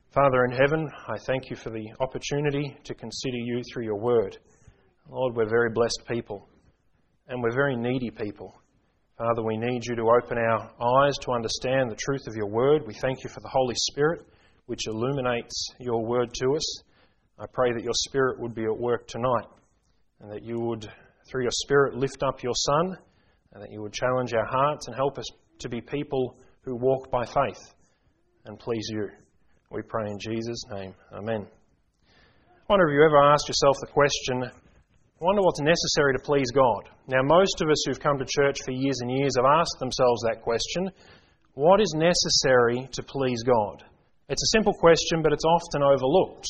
Father in heaven, I thank you for the opportunity to consider you through your word. Lord, we're very blessed people, and we're very needy people. Father, we need you to open our eyes to understand the truth of your word. We thank you for the Holy Spirit, which illuminates your word to us. I pray that your Spirit would be at work tonight, and that you would, through your Spirit, lift up your Son, and that you would challenge our hearts and help us to be people who walk by faith and please you. We pray in Jesus' name. Amen. I wonder if you ever asked yourself the question, I wonder what's necessary to please God. Now, most of us who've come to church for years and years have asked themselves that question. What is necessary to please God? It's a simple question, but it's often overlooked.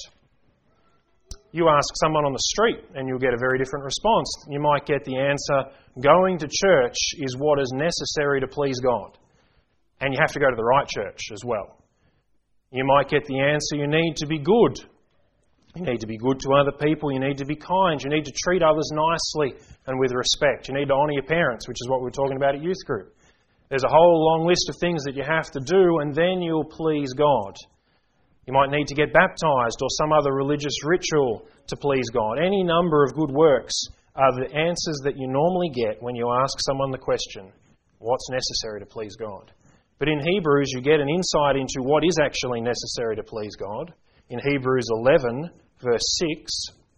You ask someone on the street and you'll get a very different response. You might get the answer, going to church is what is necessary to please God. And you have to go to the right church as well. You might get the answer, you need to be good. You need to be good to other people. You need to be kind. You need to treat others nicely and with respect. You need to honour your parents, which is what we were talking about at youth group. There's a whole long list of things that you have to do, and then you'll please God. You might need to get baptised or some other religious ritual to please God. Any number of good works are the answers that you normally get when you ask someone the question, what's necessary to please God? But in Hebrews, you get an insight into what is actually necessary to please God. In Hebrews 11, verse 6,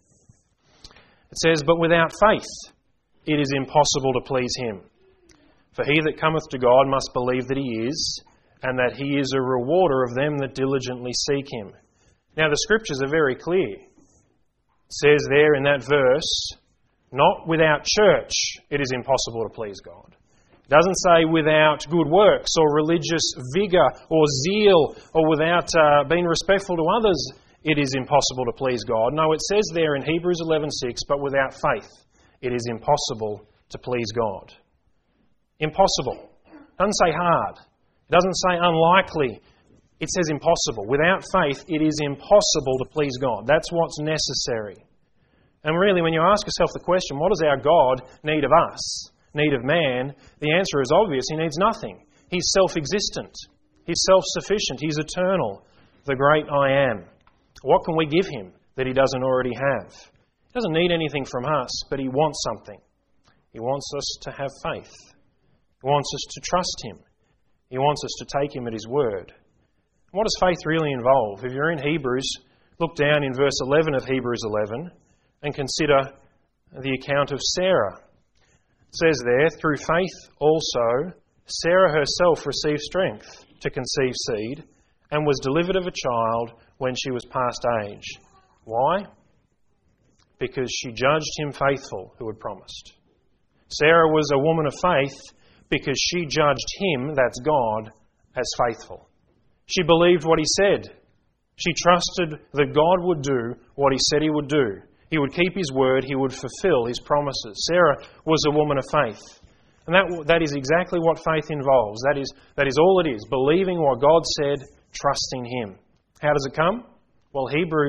it says, "But without faith it is impossible to please him. For he that cometh to God must believe that he is, and that he is a rewarder of them that diligently seek him." Now the Scriptures are very clear. It says there in that verse, not without church it is impossible to please God. It doesn't say without good works or religious vigour or zeal or without being respectful to others it is impossible to please God. No, it says there in Hebrews 11:6, but without faith it is impossible to please God. Impossible. It doesn't say hard. It doesn't say unlikely. It says impossible. Without faith it is impossible to please God. That's what's necessary. And really, when you ask yourself the question, what does our God need of us? Need of man, the answer is obvious. He needs nothing. He's self-existent. He's self-sufficient. He's eternal. The great I am. What can we give him that he doesn't already have? He doesn't need anything from us, but he wants something. He wants us to have faith. He wants us to trust him. He wants us to take him at his word. What does faith really involve? If you're in Hebrews, look down in verse 11 of Hebrews 11 and consider the account of Sarah. It says there, "Through faith also Sarah herself received strength to conceive seed and was delivered of a child when she was past age." Why? Because she judged him faithful who had promised. Sarah was a woman of faith because she judged him, that's God, as faithful. She believed what he said. She trusted that God would do what he said he would do. He would keep his word. He would fulfill his promises. Sarah was a woman of faith. And that is exactly what faith involves. That is all it is. Believing what God said, trusting him. How does it come? Well,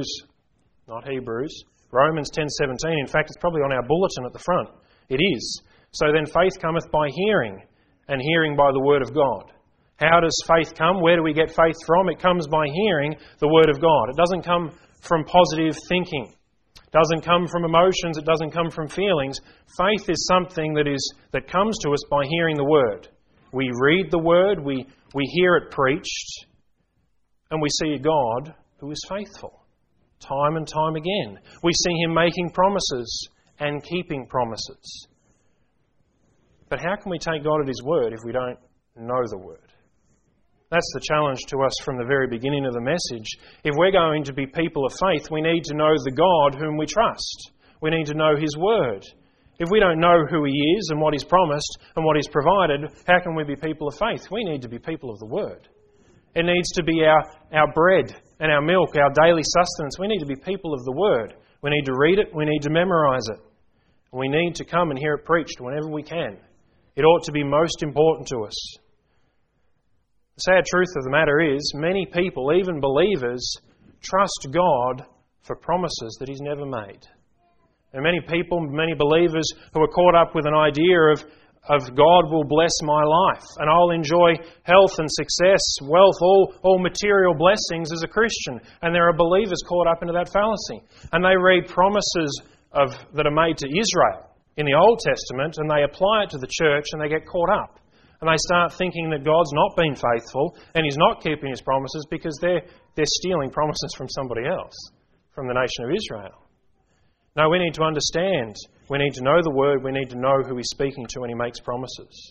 Romans 10:17. In fact, it's probably on our bulletin at the front. It is. "So then faith cometh by hearing, and hearing by the word of God." How does faith come? Where do we get faith from? It comes by hearing the word of God. It doesn't come from positive thinking. It doesn't come from emotions. It doesn't come from feelings. Faith is something that comes to us by hearing the word. We read the word, we hear it preached, and we see a God who is faithful time and time again. We see him making promises and keeping promises. But how can we take God at his word if we don't know the word? That's the challenge to us from the very beginning of the message. If we're going to be people of faith, we need to know the God whom we trust. We need to know his word. If we don't know who he is and what he's promised and what he's provided, how can we be people of faith? We need to be people of the word. It needs to be our bread and our milk, our daily sustenance. We need to be people of the word. We need to read it. We need to memorise it. We need to come and hear it preached whenever we can. It ought to be most important to us. The sad truth of the matter is, many people, even believers, trust God for promises that he's never made. And many people, many believers who are caught up with an idea of of God will bless my life and I'll enjoy health and success, wealth, all material blessings as a Christian. And there are believers caught up into that fallacy. And they read promises that are made to Israel in the Old Testament and they apply it to the church and they get caught up. And they start thinking that God's not been faithful and He's not keeping His promises because they're stealing promises from somebody else, from the nation of Israel. No, we need to understand. We need to know the Word. We need to know who He's speaking to when He makes promises.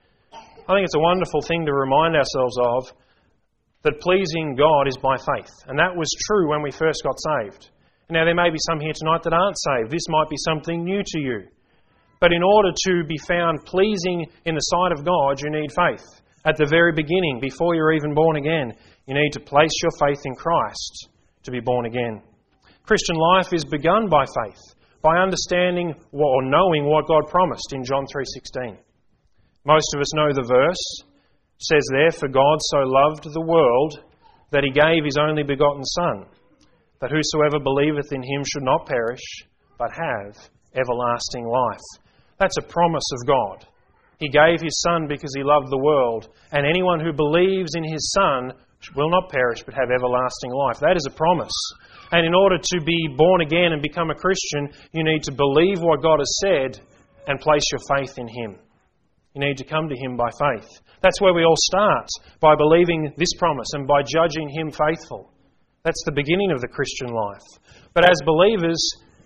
I think it's a wonderful thing to remind ourselves of, that pleasing God is by faith. And that was true when we first got saved. Now, there may be some here tonight that aren't saved. This might be something new to you. But in order to be found pleasing in the sight of God, you need faith. At the very beginning, before you're even born again, you need to place your faith in Christ to be born again. Christian life is begun by faith, by understanding or knowing what God promised in John 3:16. Most of us know the verse. It says there, "For God so loved the world that He gave His only begotten Son, that whosoever believeth in Him should not perish, but have everlasting life." That's a promise of God. He gave His Son because He loved the world, and anyone who believes in His Son will not perish but have everlasting life. That is a promise. And in order to be born again and become a Christian, you need to believe what God has said and place your faith in Him. You need to come to Him by faith. That's where we all start, by believing this promise and by judging Him faithful. That's the beginning of the Christian life. But as believers,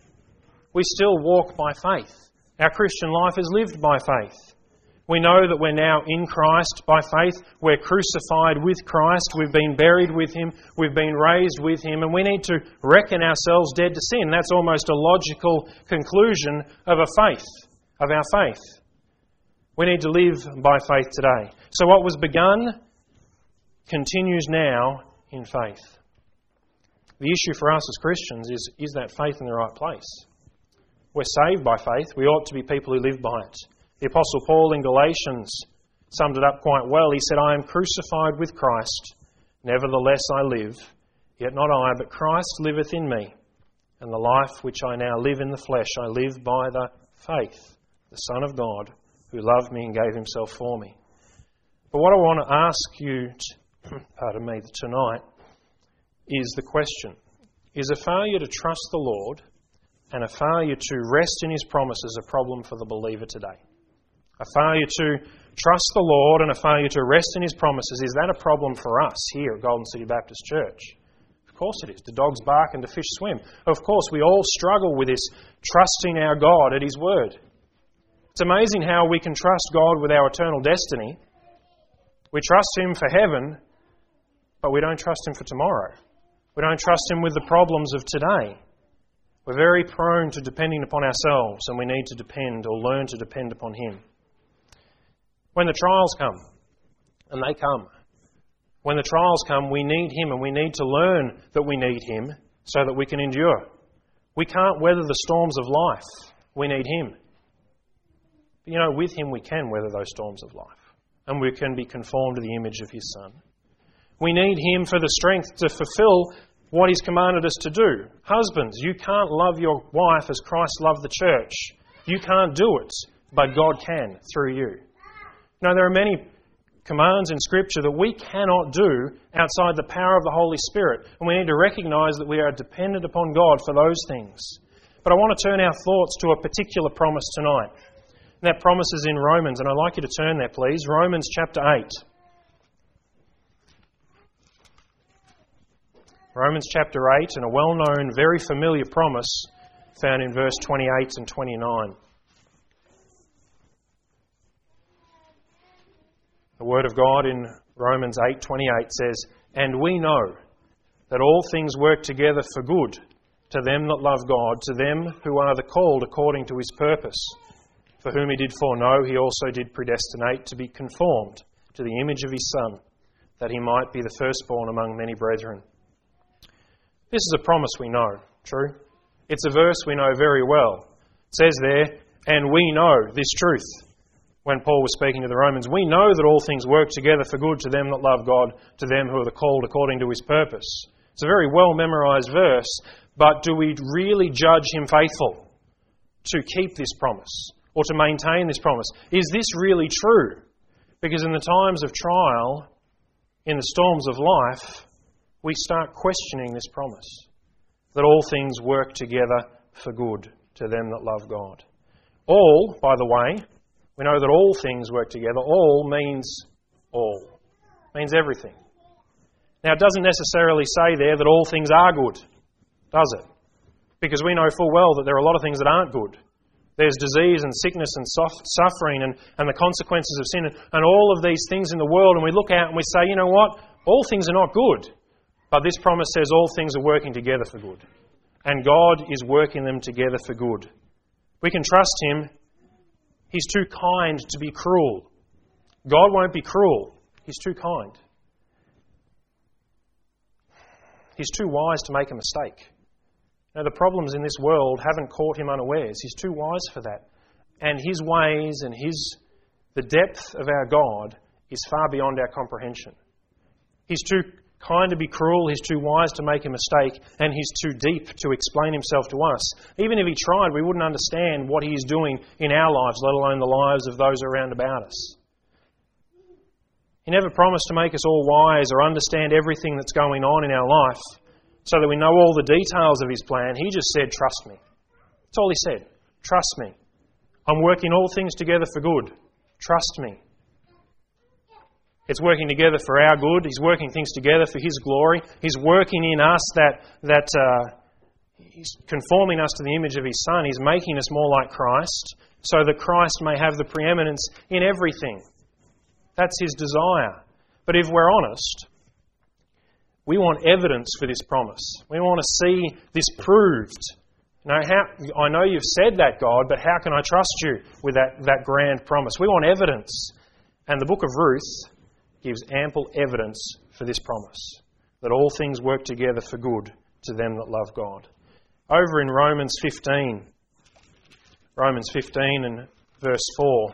we still walk by faith. Our Christian life is lived by faith. We know that we're now in Christ by faith. We're crucified with Christ. We've been buried with Him. We've been raised with Him. And we need to reckon ourselves dead to sin. That's almost a logical conclusion of our faith. We need to live by faith today. So what was begun continues now in faith. The issue for us as Christians is that faith in the right place? We're saved by faith. We ought to be people who live by it. The Apostle Paul in Galatians summed it up quite well. He said, "I am crucified with Christ. Nevertheless I live. Yet not I, but Christ liveth in me. And the life which I now live in the flesh, I live by the faith, the Son of God, who loved me and gave Himself for me." But what I want to ask you, tonight, is the question: is a failure to trust the Lord and a failure to rest in His promises a problem for the believer today? A failure to trust the Lord and a failure to rest in His promises, is that a problem for us here at Golden City Baptist Church? Of course it is. The dogs bark and the fish swim. Of course, we all struggle with this, trusting our God at His Word. It's amazing how we can trust God with our eternal destiny. We trust Him for heaven, but we don't trust Him for tomorrow. We don't trust Him with the problems of today. We're very prone to depending upon ourselves, and we need to depend or learn to depend upon Him. When the trials come, and they come, when the trials come, we need Him, and we need to learn that we need Him so that we can endure. We can't weather the storms of life. We need Him. But with Him we can weather those storms of life, and we can be conformed to the image of His Son. We need Him for the strength to fulfill what He's commanded us to do. Husbands, you can't love your wife as Christ loved the church. You can't do it, but God can through you. Now, there are many commands in Scripture that we cannot do outside the power of the Holy Spirit, and we need to recognise that we are dependent upon God for those things. But I want to turn our thoughts to a particular promise tonight. And that promise is in Romans, and I'd like you to turn there, please. Romans chapter 8. Romans chapter 8, and a well-known, very familiar promise found in verse 28 and 29. The Word of God in Romans 8:28 says, "And we know that all things work together for good to them that love God, to them who are the called according to His purpose. For whom He did foreknow, He also did predestinate to be conformed to the image of His Son, that He might be the firstborn among many brethren." This is a promise we know, true? It's a verse we know very well. It says there, "And we know this truth." When Paul was speaking to the Romans, we know that all things work together for good to them that love God, to them who are the called according to His purpose. It's a very well memorised verse, but do we really judge Him faithful to keep this promise? or to maintain this promise? Is this really true? Because in the times of trial, in the storms of life, we start questioning this promise, that all things work together for good to them that love God. All, by the way, we know that all things work together. All means all. Means everything. Now, it doesn't necessarily say there that all things are good, does it? Because we know full well that there are a lot of things that aren't good. There's disease and sickness and suffering and the consequences of sin and all of these things in the world, and we look out and we say, you know what? All things are not good. But this promise says all things are working together for good. And God is working them together for good. We can trust Him. He's too kind to be cruel. God won't be cruel. He's too kind. He's too wise to make a mistake. Now, the problems in this world haven't caught Him unawares. He's too wise for that. And His ways and the depth of our God is far beyond our comprehension. He's too kind to be cruel, He's too wise to make a mistake, and He's too deep to explain Himself to us. Even if He tried, we wouldn't understand what He is doing in our lives, let alone the lives of those around about us. He never promised to make us all wise or understand everything that's going on in our life so that we know all the details of His plan. He just said, trust me. That's all He said. Trust me. I'm working all things together for good. Trust me. It's working together for our good. He's working things together for His glory. He's working in us He's conforming us to the image of His Son. He's making us more like Christ so that Christ may have the preeminence in everything. That's His desire. But if we're honest, we want evidence for this promise. We want to see this proved. I know you've said that, God, but how can I trust you with that grand promise? We want evidence. And the book of Ruth gives ample evidence for this promise, that all things work together for good to them that love God. Over in Romans 15 and verse 4,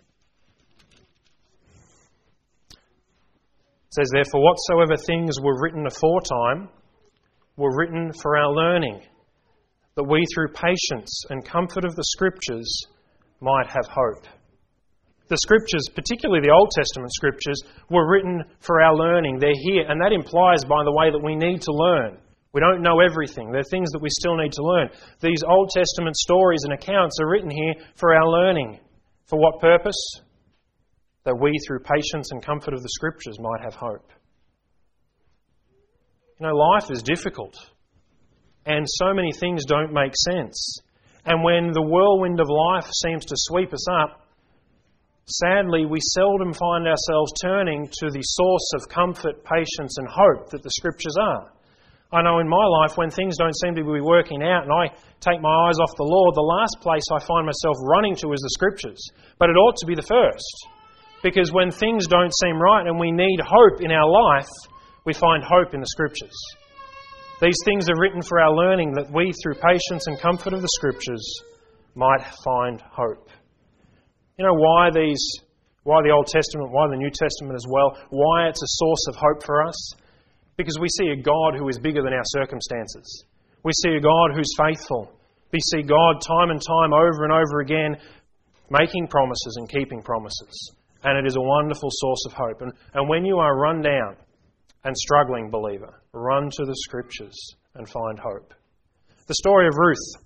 it says, therefore, whatsoever things were written aforetime were written for our learning, that we through patience and comfort of the Scriptures might have hope. The Scriptures, particularly the Old Testament Scriptures, were written for our learning. They're here, and that implies, by the way, that we need to learn. We don't know everything. There are things that we still need to learn. These Old Testament stories and accounts are written here for our learning. For what purpose? That we, through patience and comfort of the Scriptures, might have hope. You know, life is difficult, and so many things don't make sense. And when the whirlwind of life seems to sweep us up, sadly, we seldom find ourselves turning to the source of comfort, patience and hope that the Scriptures are. I know in my life, when things don't seem to be working out and I take my eyes off the Lord, the last place I find myself running to is the Scriptures. But it ought to be the first. Because when things don't seem right and we need hope in our life, we find hope in the Scriptures. These things are written for our learning, that we, through patience and comfort of the Scriptures, might find hope. You know why the Old Testament, why the New Testament as well, why it's a source of hope for us? Because we see a God who is bigger than our circumstances. We see a God who's faithful. We see God time and time over and over again making promises and keeping promises. And it is a wonderful source of hope. And when you are run down and struggling, believer, run to the Scriptures and find hope. The story of Ruth.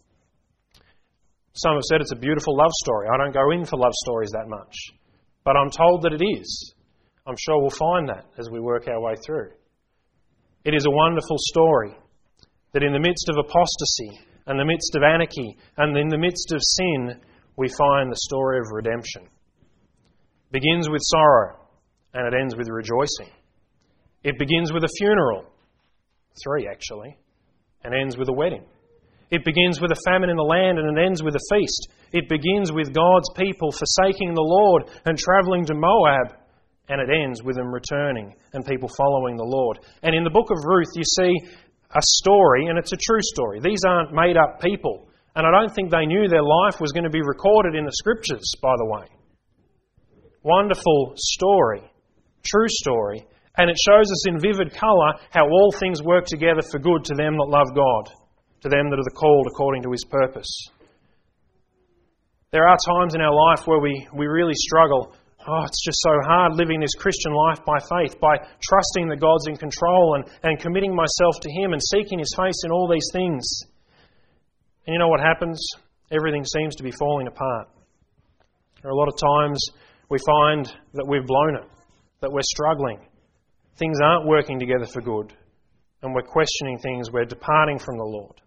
Some have said it's a beautiful love story. I don't go in for love stories that much. But I'm told that it is. I'm sure we'll find that as we work our way through. It is a wonderful story that in the midst of apostasy and the midst of anarchy and in the midst of sin, we find the story of redemption. It begins with sorrow and it ends with rejoicing. It begins with a funeral, 3 actually, and ends with a wedding. It begins with a famine in the land and it ends with a feast. It begins with God's people forsaking the Lord and travelling to Moab, and it ends with them returning and people following the Lord. And in the book of Ruth, you see a story, and it's a true story. These aren't made-up people. And I don't think they knew their life was going to be recorded in the Scriptures, by the way. Wonderful story, true story. And it shows us in vivid colour how all things work together for good to them that love God, to them that are called according to His purpose. There are times in our life where we really struggle. Oh, it's just so hard living this Christian life by faith, by trusting that God's in control and committing myself to Him and seeking His face in all these things. And you know what happens? Everything seems to be falling apart. There are a lot of times we find that we've blown it, that we're struggling. Things aren't working together for good, and we're questioning things, we're departing from the Lord.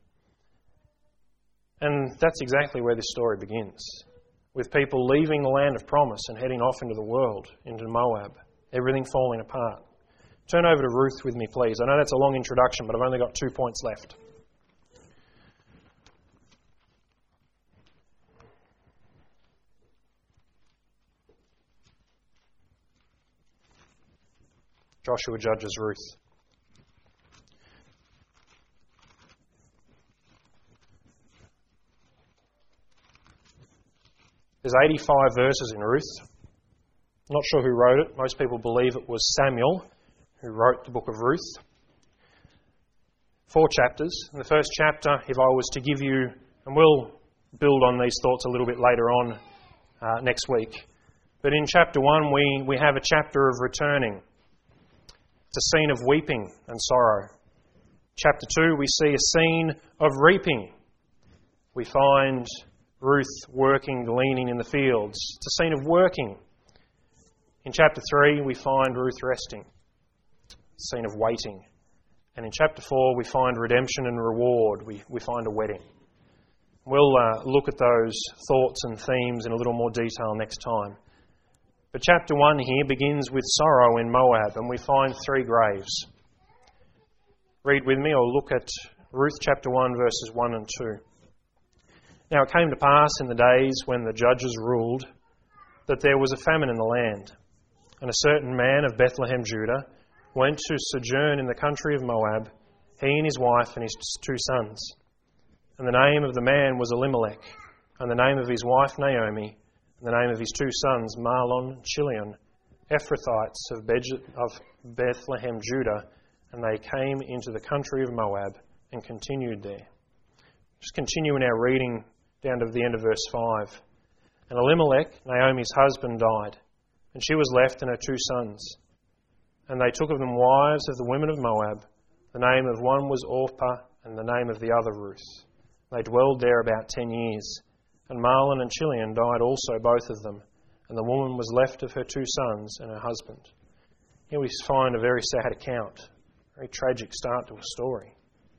And that's exactly where this story begins, with people leaving the land of promise and heading off into the world, into Moab, everything falling apart. Turn over to Ruth with me, please. I know that's a long introduction, but I've only got 2 points left. Joshua judges Ruth. There's 85 verses in Ruth. Not sure who wrote it. Most people believe it was Samuel who wrote the book of Ruth. 4 chapters. In the first chapter, if I was to give you, and we'll build on these thoughts a little bit later on next week, but in chapter 1 we have a chapter of returning. It's a scene of weeping and sorrow. Chapter 2, we see a scene of reaping. We find Ruth working, gleaning in the fields. It's a scene of working. In chapter 3, we find Ruth resting. It's a scene of waiting. And in chapter 4, we find redemption and reward. We find a wedding. We'll look at those thoughts and themes in a little more detail next time. But chapter 1 here begins with sorrow in Moab, and we find 3 graves. Read with me, or look at Ruth chapter 1, verses 1 and 2. Now it came to pass in the days when the judges ruled that there was a famine in the land, and a certain man of Bethlehem, Judah, went to sojourn in the country of Moab, he and his wife and his 2 sons. And the name of the man was Elimelech, and the name of his wife Naomi, and the name of his 2 sons Mahlon and Chilion, Ephrathites of Bethlehem, Judah, and they came into the country of Moab and continued there. Just continue in our reading down to the end of verse 5. And Elimelech, Naomi's husband, died, and she was left and her 2 sons. And they took of them wives of the women of Moab. The name of one was Orpah, and the name of the other Ruth. They dwelled there about 10 years. And Mahlon and Chilion died also, both of them, and the woman was left of her 2 sons and her husband. Here we find a very sad account, a very tragic start to a story.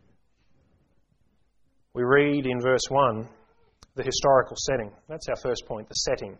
We read in verse 1 the historical setting. That's our first point, the setting.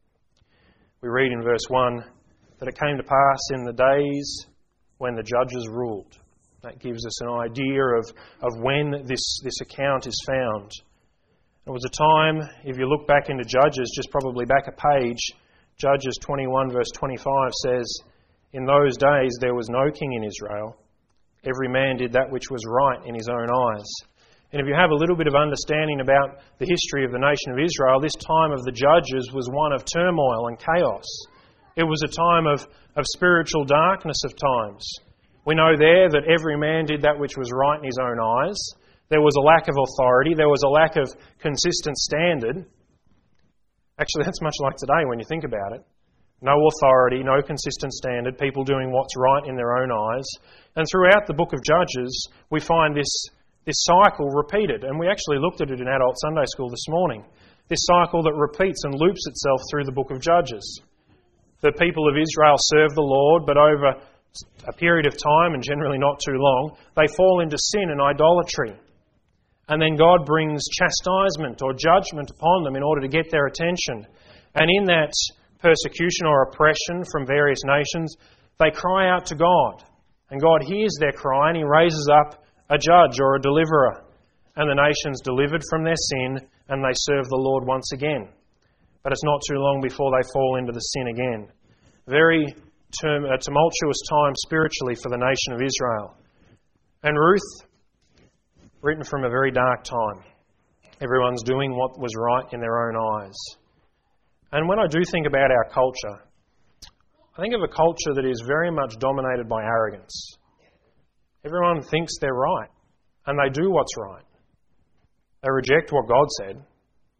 We read in verse 1 that it came to pass in the days when the judges ruled. That gives us an idea of when this account is found. It was a time, if you look back into Judges, just probably back a page, Judges 21 verse 25 says, "In those days there was no king in Israel. Every man did that which was right in his own eyes." And if you have a little bit of understanding about the history of the nation of Israel, this time of the Judges was one of turmoil and chaos. It was a time of spiritual darkness of times. We know there that every man did that which was right in his own eyes. There was a lack of authority. There was a lack of consistent standard. Actually, that's much like today when you think about it. No authority, no consistent standard, people doing what's right in their own eyes. And throughout the book of Judges, we find this cycle repeated. And we actually looked at it in Adult Sunday School this morning. This cycle that repeats and loops itself through the book of Judges. The people of Israel serve the Lord, but over a period of time, and generally not too long, they fall into sin and idolatry. And then God brings chastisement or judgment upon them in order to get their attention. And in that persecution or oppression from various nations, they cry out to God. And God hears their cry and He raises up a judge or a deliverer. And the nation's delivered from their sin and they serve the Lord once again. But it's not too long before they fall into the sin again. Very tumultuous time spiritually for the nation of Israel. And Ruth, written from a very dark time. Everyone's doing what was right in their own eyes. And when I do think about our culture, I think of a culture that is very much dominated by arrogance. Everyone thinks they're right, and they do what's right. They reject what God said,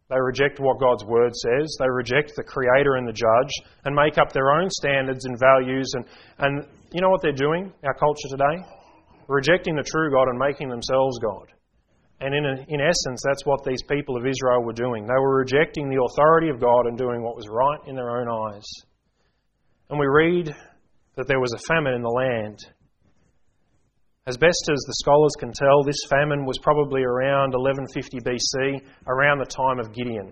They reject what God's Word says. They reject the Creator and the Judge and make up their own standards and values. And you know what they're doing, our culture today? Rejecting the true God and making themselves God. And in essence, that's what these people of Israel were doing. They were rejecting the authority of God and doing what was right in their own eyes. And we read that there was a famine in the land. As best as the scholars can tell, this famine was probably around 1150 BC, around the time of Gideon.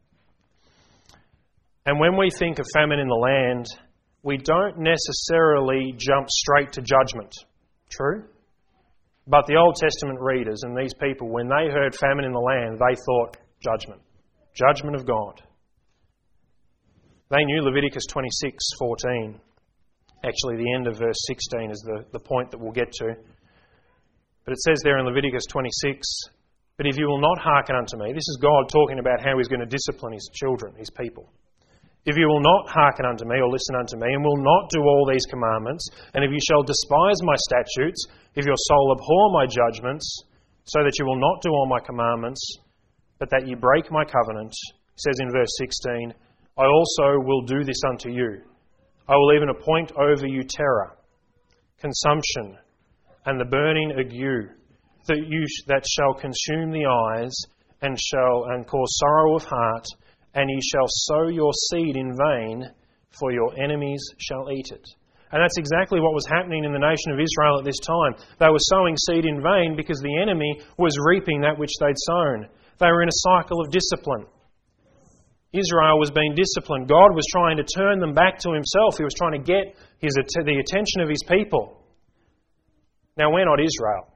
And when we think of famine in the land, we don't necessarily jump straight to judgment. True? But the Old Testament readers and these people, when they heard famine in the land, they thought judgment. Judgment of God. They knew Leviticus 26:14. Actually, the end of verse 16 is the point that we'll get to. But it says there in Leviticus 26, "But if you will not hearken unto me," this is God talking about how He's going to discipline His children, His people. "If you will not hearken unto me or listen unto me, and will not do all these commandments, and if you shall despise my statutes, if your soul abhor my judgments, so that you will not do all my commandments, but that ye break my covenant," He says in verse 16, "I also will do this unto you. I will even appoint over you terror, consumption, and the burning ague, that shall consume the eyes, and cause sorrow of heart, and ye shall sow your seed in vain, for your enemies shall eat it." And that's exactly what was happening in the nation of Israel at this time. They were sowing seed in vain because the enemy was reaping that which they'd sown. They were in a cycle of discipline. Israel was being disciplined. God was trying to turn them back to Himself. He was trying to get the attention of His people. Now, we're not Israel.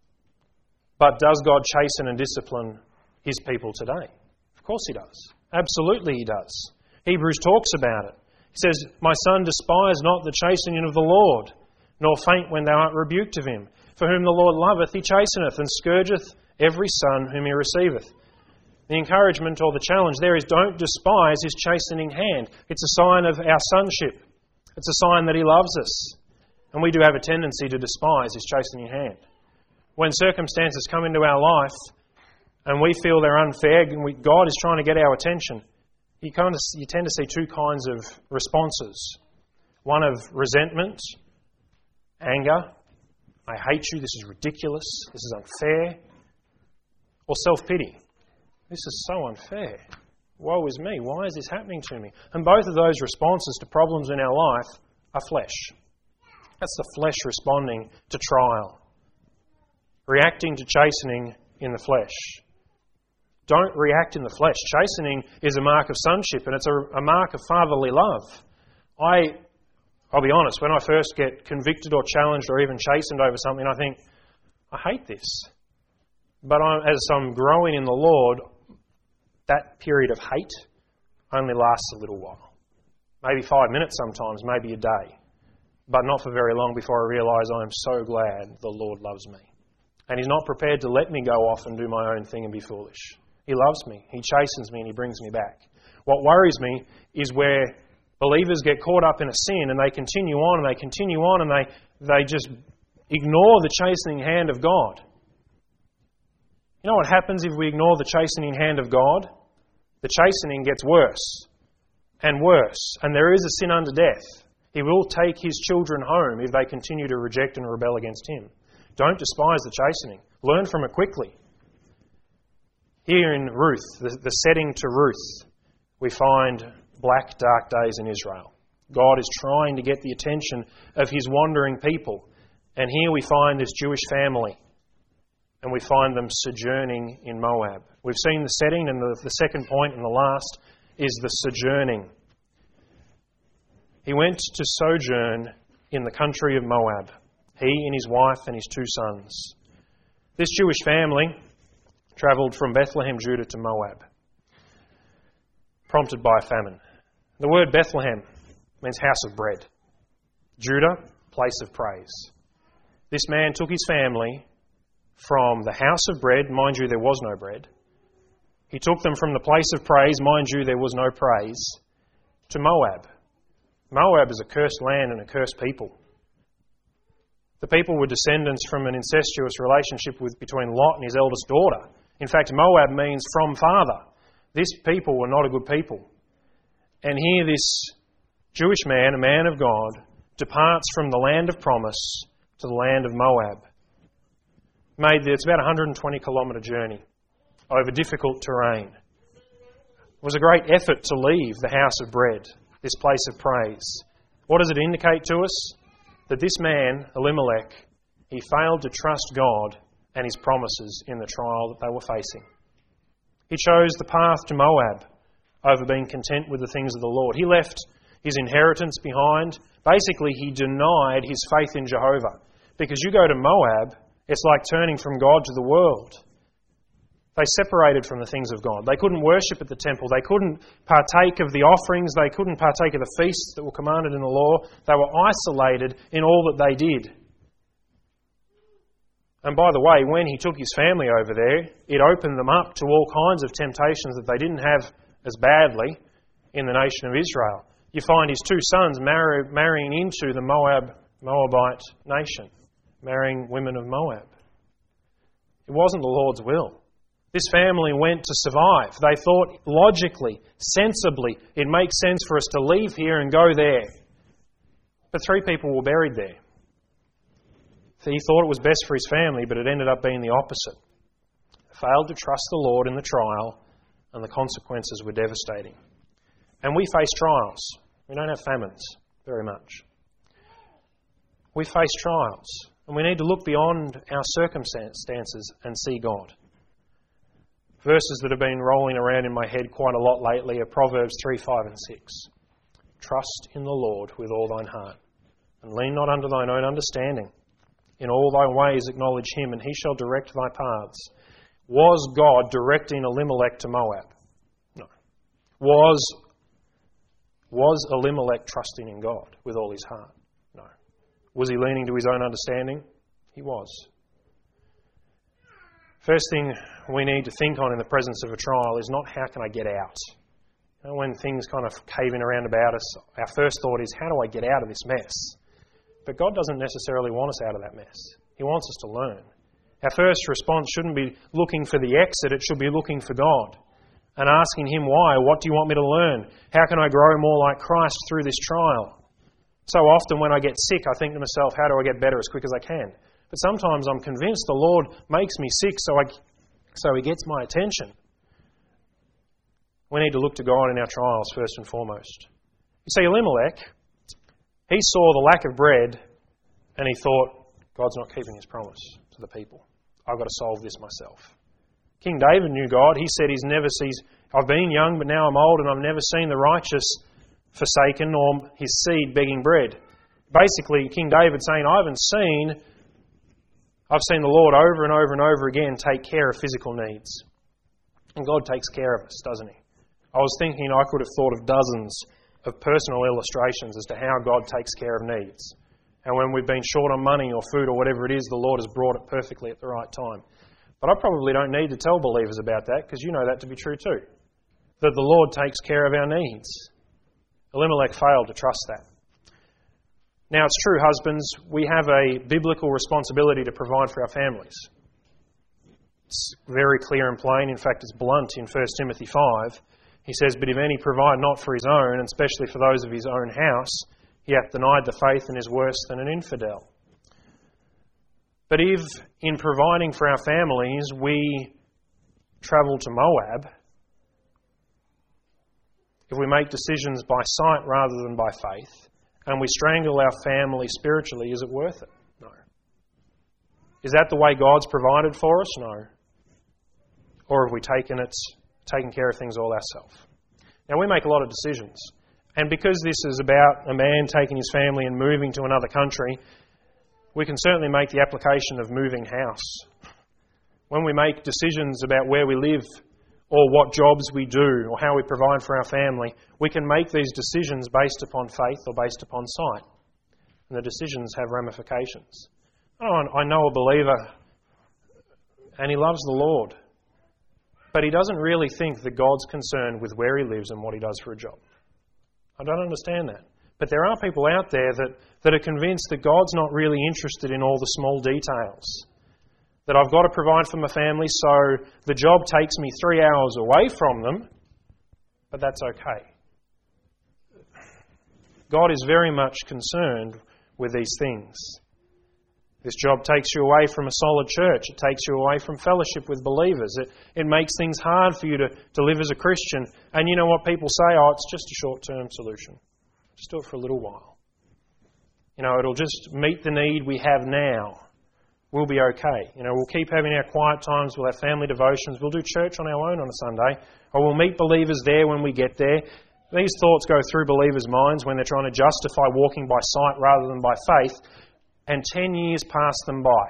But does God chasten and discipline His people today? Of course He does. Absolutely He does. Hebrews talks about it. He says, "My son, despise not the chastening of the Lord, nor faint when thou art rebuked of Him. For whom the Lord loveth, He chasteneth, and scourgeth every son whom He receiveth." The encouragement or the challenge there is, don't despise His chastening hand. It's a sign of our sonship. It's a sign that He loves us. And we do have a tendency to despise His chastening hand. When circumstances come into our life and we feel they're unfair, and God is trying to get our attention, you tend to see two kinds of responses. One of resentment, anger, "I hate you, this is ridiculous, this is unfair," or self-pity. "This is so unfair. Woe is me, why is this happening to me?" And both of those responses to problems in our life are flesh. That's the flesh responding to trial. Reacting to chastening in the flesh. Don't react in the flesh. Chastening is a mark of sonship, and it's a mark of fatherly love. I'll be honest, when I first get convicted or challenged or even chastened over something, I think, I hate this. But as I'm growing in the Lord, that period of hate only lasts a little while. Maybe 5 minutes sometimes, maybe a day. But not for very long before I realise I am so glad the Lord loves me. And He's not prepared to let me go off and do my own thing and be foolish. He loves me. He chastens me and He brings me back. What worries me is where believers get caught up in a sin and they continue on and they continue on and they just ignore the chastening hand of God. You know what happens if we ignore the chastening hand of God? The chastening gets worse and worse. And there is a sin unto death. He will take His children home if they continue to reject and rebel against Him. Don't despise the chastening. Learn from it quickly. Here in Ruth, the setting to Ruth, we find black, dark days in Israel. God is trying to get the attention of His wandering people. And here we find this Jewish family. And we find them sojourning in Moab. We've seen the setting, and the second point and the last is the sojourning. He went to sojourn in the country of Moab, he and his wife and his 2 sons. This Jewish family travelled from Bethlehem, Judah to Moab, prompted by a famine. The word Bethlehem means house of bread. Judah, place of praise. This man took his family from the house of bread, mind you, there was no bread. He took them from the place of praise, mind you, there was no praise, to Moab. Moab is a cursed land and a cursed people. The people were descendants from an incestuous relationship between Lot and his eldest daughter. In fact, Moab means from father. This people were not a good people. And here this Jewish man, a man of God, departs from the land of promise to the land of Moab. It's about a 120 kilometre journey over difficult terrain. It was a great effort to leave the house of bread, this place of praise. What does it indicate to us? That this man, Elimelech, he failed to trust God and His promises in the trial that they were facing. He chose the path to Moab over being content with the things of the Lord. He left his inheritance behind. Basically, he denied his faith in Jehovah. Because you go to Moab, it's like turning from God to the world. They separated from the things of God. They couldn't worship at the temple. They couldn't partake of the offerings. They couldn't partake of the feasts that were commanded in the law. They were isolated in all that they did. And by the way, when he took his family over there, it opened them up to all kinds of temptations that they didn't have as badly in the nation of Israel. You find his two sons marrying into the Moabite nation, marrying women of Moab. It wasn't the Lord's will. This family went to survive. They thought logically, sensibly, it makes sense for us to leave here and go there. But 3 people were buried there. He thought it was best for his family, but it ended up being the opposite. Failed to trust the Lord in the trial, and the consequences were devastating. And we face trials. We don't have famines very much. We face trials, and we need to look beyond our circumstances and see God. Verses that have been rolling around in my head quite a lot lately are Proverbs 3, 5 and 6. Trust in the Lord with all thine heart, and lean not unto thine own understanding. In all thy ways acknowledge Him, and He shall direct thy paths. Was God directing Elimelech to Moab? No. Was Elimelech trusting in God with all his heart? No. Was he leaning to his own understanding? He was. First thing we need to think on in the presence of a trial is not how can I get out. You know, when things kind of cave in around about us, our first thought is how do I get out of this mess? But God doesn't necessarily want us out of that mess. He wants us to learn. Our first response shouldn't be looking for the exit, it should be looking for God and asking Him why. What do you want me to learn? How can I grow more like Christ through this trial? So often when I get sick, I think to myself, how do I get better as quick as I can? But sometimes I'm convinced the Lord makes me sick so He gets my attention. We need to look to God in our trials first and foremost. You see, Elimelech, he saw the lack of bread and he thought, God's not keeping His promise to the people. I've got to solve this myself. King David knew God. He said I've been young, but now I'm old, and I've never seen the righteous forsaken or his seed begging bread. Basically, King David saying, I've seen the Lord over and over and over again take care of physical needs. And God takes care of us, doesn't He? I was thinking I could have thought of dozens of personal illustrations as to how God takes care of needs. And when we've been short on money or food or whatever it is, the Lord has brought it perfectly at the right time. But I probably don't need to tell believers about that because you know that to be true too. That the Lord takes care of our needs. Elimelech failed to trust that. Now it's true, husbands, we have a biblical responsibility to provide for our families. It's very clear and plain. In fact, it's blunt in 1 Timothy 5. He says, but if any provide not for his own, and especially for those of his own house, he hath denied the faith and is worse than an infidel. But if in providing for our families we travel to Moab, if we make decisions by sight rather than by faith, and we strangle our family spiritually, is it worth it? No. Is that the way God's provided for us? No. Or have we taken care of things all ourselves? Now, we make a lot of decisions. And because this is about a man taking his family and moving to another country, we can certainly make the application of moving house. When we make decisions about where we live or what jobs we do or how we provide for our family, we can make these decisions based upon faith or based upon sight. And the decisions have ramifications. I know a believer and he loves the Lord, but he doesn't really think that God's concerned with where he lives and what he does for a job. I don't understand that. But there are people out there that are convinced that God's not really interested in all the small details. That I've got to provide for my family, so the job takes me 3 hours away from them, but that's okay. God is very much concerned with these things. This job takes you away from a solid church. It takes you away from fellowship with believers. It makes things hard for you to live as a Christian. And you know what people say? Oh, it's just a short-term solution. Just do it for a little while. It'll just meet the need we have now. We'll be okay. We'll keep having our quiet times. We'll have family devotions. We'll do church on our own on a Sunday. Or we'll meet believers there when we get there. These thoughts go through believers' minds when they're trying to justify walking by sight rather than by faith. And 10 years passed them by.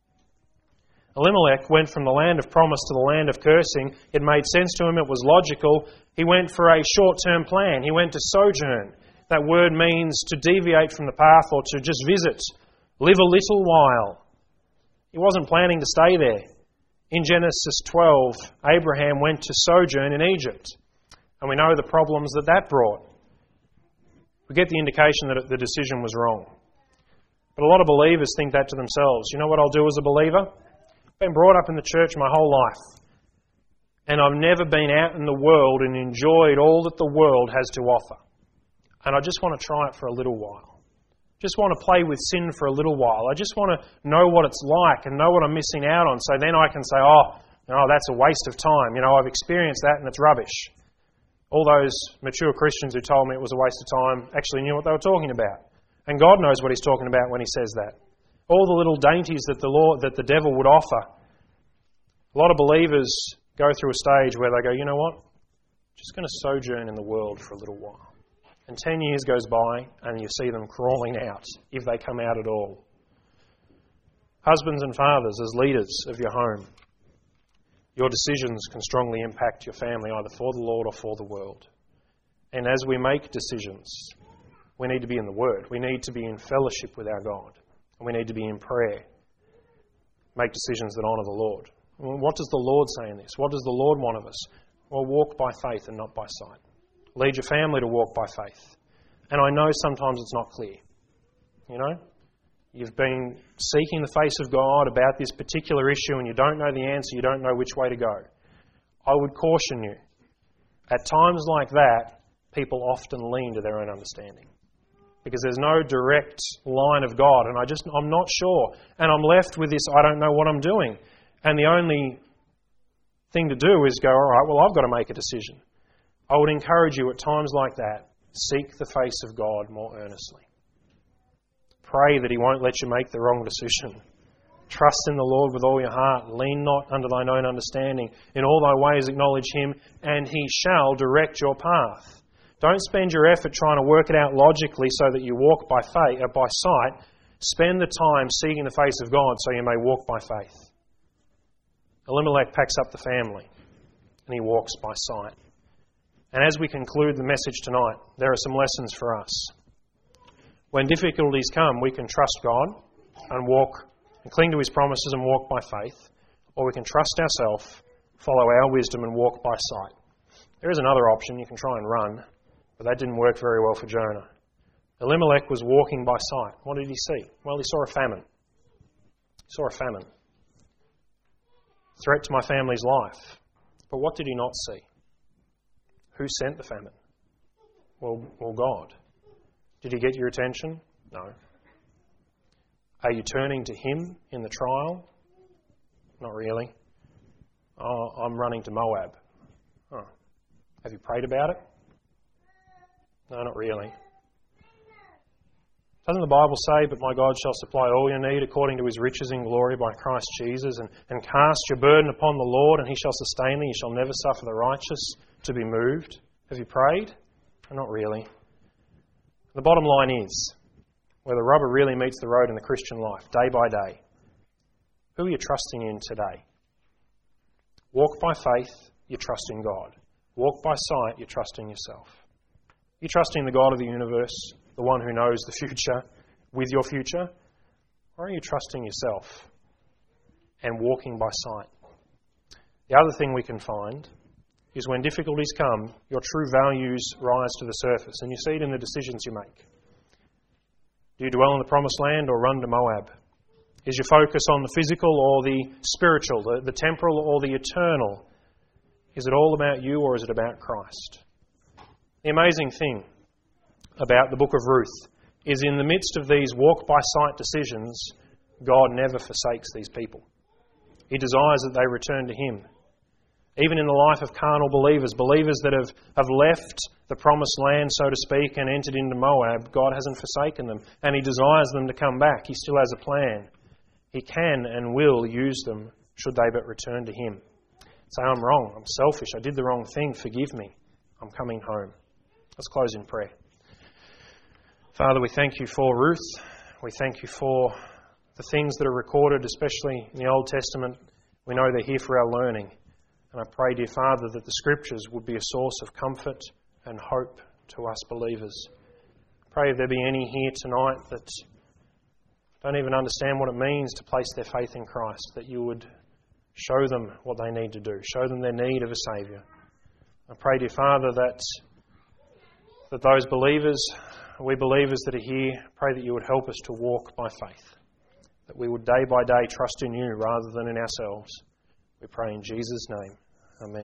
Elimelech went from the land of promise to the land of cursing. It made sense to him. It was logical. He went for a short-term plan. He went to sojourn. That word means to deviate from the path or to just visit. Live a little while. He wasn't planning to stay there. In Genesis 12, Abraham went to sojourn in Egypt. And we know the problems that brought. We get the indication that the decision was wrong. But a lot of believers think that to themselves. You know what I'll do as a believer? I've been brought up in the church my whole life. And I've never been out in the world and enjoyed all that the world has to offer. And I just want to try it for a little while. Just want to play with sin for a little while. I just want to know what it's like and know what I'm missing out on. So then I can say, oh, no, that's a waste of time. I've experienced that and it's rubbish. All those mature Christians who told me it was a waste of time actually knew what they were talking about. And God knows what He's talking about when He says that. All the little dainties that the devil would offer. A lot of believers go through a stage where they go, you know what? I'm just going to sojourn in the world for a little while. And 10 years goes by and you see them crawling out, if they come out at all. Husbands and fathers, as leaders of your home, your decisions can strongly impact your family, either for the Lord or for the world. And as we make decisions, we need to be in the Word. We need to be in fellowship with our God. And we need to be in prayer. Make decisions that honour the Lord. What does the Lord say in this? What does the Lord want of us? Well, walk by faith and not by sight. Lead your family to walk by faith. And I know sometimes it's not clear. You've been seeking the face of God about this particular issue and you don't know the answer, you don't know which way to go. I would caution you. At times like that, people often lean to their own understanding. Because there's no direct line of God and I'm not sure. And I'm left with this, I don't know what I'm doing. And the only thing to do is go, all right, well, I've got to make a decision. I would encourage you at times like that, seek the face of God more earnestly. Pray that He won't let you make the wrong decision. Trust in the Lord with all your heart. Lean not unto thine own understanding. In all thy ways acknowledge Him, and He shall direct your path. Don't spend your effort trying to work it out logically so that you walk by sight. Spend the time seeking the face of God so you may walk by faith. Elimelech packs up the family and he walks by sight. And as we conclude the message tonight, there are some lessons for us. When difficulties come, we can trust God and walk and cling to His promises and walk by faith, or we can trust ourselves, follow our wisdom and walk by sight. There is another option. You can try and run, but that didn't work very well for Jonah. Elimelech was walking by sight. What did he see? Well, he saw a famine. Threat to my family's life. But what did he not see? Who sent the famine? Well, God. Did He get your attention? No. Are you turning to Him in the trial? Not really. Oh, I'm running to Moab. Oh. Have you prayed about it? No, not really. Doesn't the Bible say, but my God shall supply all your need according to His riches in glory by Christ Jesus, and cast your burden upon the Lord, and He shall sustain thee. You shall never suffer the righteous to be moved. Have you prayed? Not really. The bottom line is, where the rubber really meets the road in the Christian life, day by day, who are you trusting in today? Walk by faith, you trust in God. Walk by sight, you trust in yourself. You trust in the God of the universe, the one who knows the future with your future? Or are you trusting yourself and walking by sight? The other thing we can find is when difficulties come, your true values rise to the surface, and you see it in the decisions you make. Do you dwell in the promised land or run to Moab? Is your focus on the physical or the spiritual, the temporal or the eternal? Is it all about you or is it about Christ? The amazing thing about the book of Ruth is in the midst of these walk-by-sight decisions, God never forsakes these people. He desires that they return to Him. Even in the life of carnal believers, believers that have left the promised land, so to speak, and entered into Moab, God hasn't forsaken them, and He desires them to come back. He still has a plan. He can and will use them should they but return to Him. Say, I'm wrong, I'm selfish, I did the wrong thing, forgive me, I'm coming home. Let's close in prayer. Father, we thank You for Ruth. We thank You for the things that are recorded, especially in the Old Testament. We know they're here for our learning. And I pray, dear Father, that the Scriptures would be a source of comfort and hope to us believers. I pray if there be any here tonight that don't even understand what it means to place their faith in Christ, that You would show them what they need to do, show them their need of a Saviour. I pray, dear Father, that those believers, we believers that are here, pray that You would help us to walk by faith, that we would day by day trust in You rather than in ourselves. We pray in Jesus' name. Amen.